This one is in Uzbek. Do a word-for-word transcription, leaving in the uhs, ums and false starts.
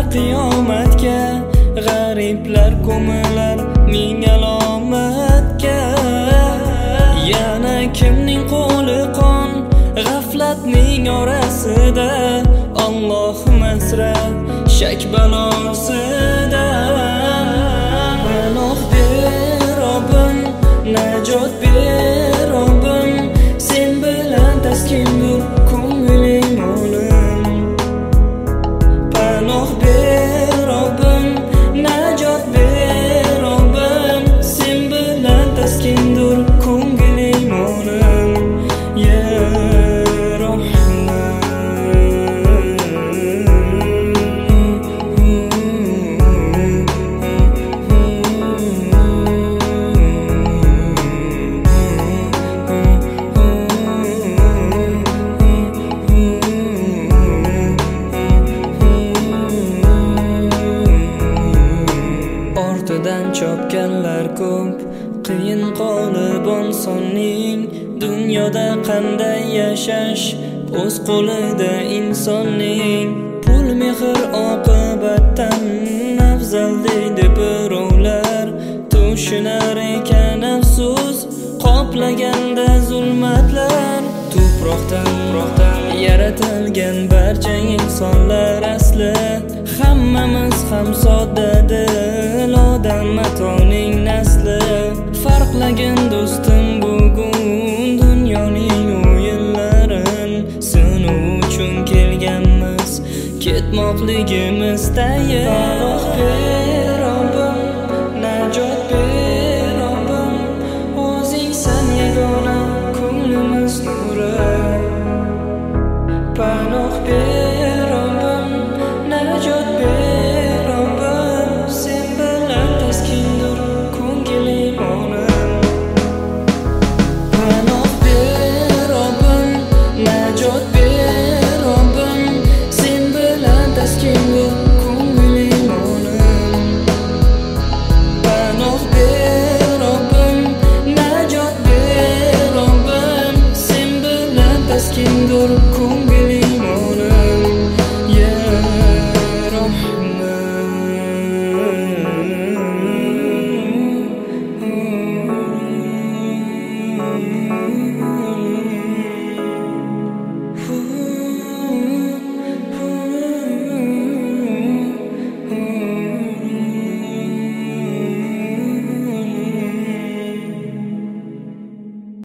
qiyomatga, g'ariblar ko'milar ming alomatga. Yana kimning qo'li qon g'aflatning orasida, Allohim asrab shak balosida. Panoh ber Robbim, najot ber Robbim, sen bilan taskindir ko'nglim olim. Panoh ber Robbim, najot ber Robbim, sen bilan taskindir ko'nglim olim. Ya ortidan chopganlar ko'p, qiyin qolib insonning. Dunyoda qanday yashash o'z qo'lida insonning. Pul mehr oqibatdan afzal deydi birovlar, tushunar ekan afsus qoplaganda zulmatlar. Tuproqdan yaratilgan barcha insonlar asli, hammamiz ham soddadir odam matoning nasli. Farqlagin do'stim bugun dunyoning o'yinlarin, sinuv uchun kelganmiz, ketmoqligimiz tayin. Panoh ber Robbim, najot ber Robbim, o'zingsan yagona ko'nglimiz nuri. Panoh ber Robbim, najot ber Robbim, sen bilan taskindir ko'nglim olim. Panoh ber Robbim, najot ber Robbim, sen bilan taskindir ko'nglim olim. Panoh ber Robbim, najot ber Robbim, sen bilan taskindir